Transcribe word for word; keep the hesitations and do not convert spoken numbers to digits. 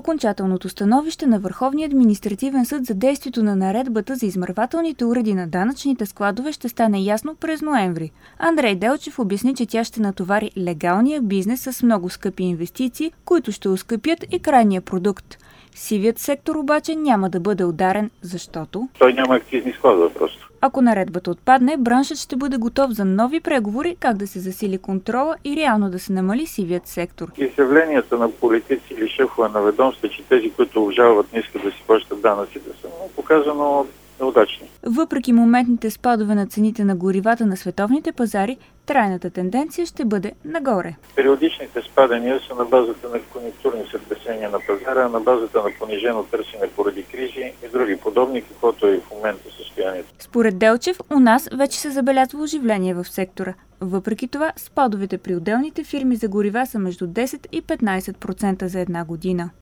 Окончателното становище на Върховния административен съд за действието на наредбата за измервателните уреди на данъчните складове ще стане ясно през ноември. Андрей Делчев обясни, че тя ще натовари легалния бизнес с много скъпи инвестиции, които ще оскъпят и крайния продукт. Сивият сектор обаче няма да бъде ударен, защото той няма акцизни складове просто. Ако наредбата отпадне, браншът ще бъде готов за нови преговори как да се засили контрола и реално да се намали сивият сектор. Изявленията на политици или шефове на ведомства, че тези, които обжалват, не искат да си плащат данъците, са много показано неудачни. Въпреки моментните спадове на цените на горивата на световните пазари, трайната тенденция ще бъде нагоре. Периодичните спадания са на базата на конюнктурни сътресения на пазара, на базата на понижено търсене поради кризи и други подобни, каквото е и в момента състоянието. Според Делчев, у нас вече се забелязва оживление в сектора. Въпреки това, спадовете при отделните фирми за горива са между десет и петнайсет процента за една година.